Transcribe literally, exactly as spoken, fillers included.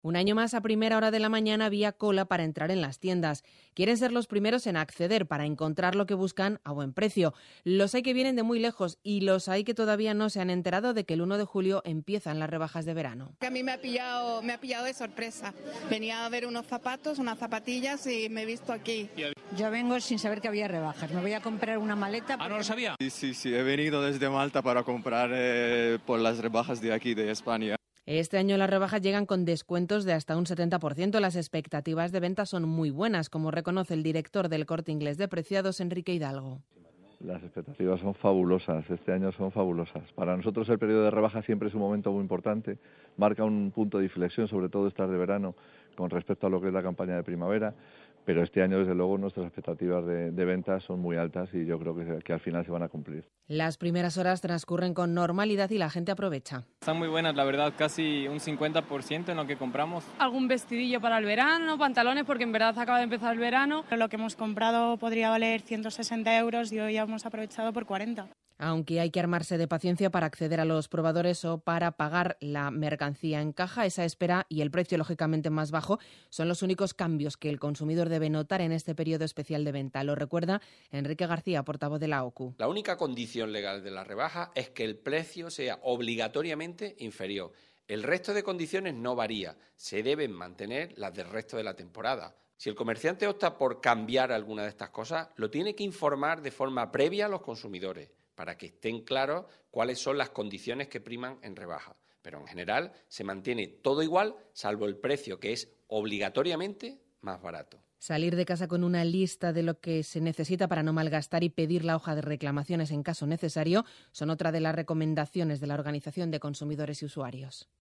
Un año más, a primera hora de la mañana, había cola para entrar en las tiendas. Quieren ser los primeros en acceder para encontrar lo que buscan a buen precio. Los hay que vienen de muy lejos y los hay que todavía no se han enterado de que el uno de julio empiezan las rebajas de verano. A mí me ha pillado, me ha pillado de sorpresa. Venía a ver unos zapatos, unas zapatillas y me he visto aquí. Yo vengo sin saber que había rebajas. Me voy a comprar una maleta. ¿Ah, no lo sabía? Sí, sí, sí. He venido desde Malta para comprar eh, por las rebajas de aquí, de España. Este año las rebajas llegan con descuentos de hasta un setenta por ciento. Las expectativas de venta son muy buenas, como reconoce el director del Corte Inglés de Preciados, Enrique Hidalgo. Las expectativas son fabulosas, este año son fabulosas. Para nosotros el periodo de rebaja siempre es un momento muy importante, marca un punto de inflexión, sobre todo estas de verano, con respecto a lo que es la campaña de primavera, pero este año desde luego nuestras expectativas de, de ventas son muy altas y yo creo que, que al final se van a cumplir. Las primeras horas transcurren con normalidad y la gente aprovecha. Están muy buenas, la verdad, casi un cincuenta por ciento en lo que compramos. Algún vestidillo para el verano, pantalones, porque en verdad acaba de empezar el verano. Lo que hemos comprado podría valer ciento sesenta euros y hoy ya hemos aprovechado por cuarenta. Aunque hay que armarse de paciencia para acceder a los probadores o para pagar la mercancía en caja, esa espera y el precio lógicamente más bajo son los únicos cambios que el consumidor debe notar en este periodo especial de venta. Lo recuerda Enrique García, portavoz de la O C U. La única condición legal de la rebaja es que el precio sea obligatoriamente inferior. El resto de condiciones no varía, se deben mantener las del resto de la temporada. Si el comerciante opta por cambiar alguna de estas cosas, lo tiene que informar de forma previa a los consumidores, para que estén claros cuáles son las condiciones que priman en rebaja. Pero en general se mantiene todo igual, salvo el precio, que es obligatoriamente más barato. Salir de casa con una lista de lo que se necesita para no malgastar y pedir la hoja de reclamaciones en caso necesario son otra de las recomendaciones de la Organización de Consumidores y Usuarios.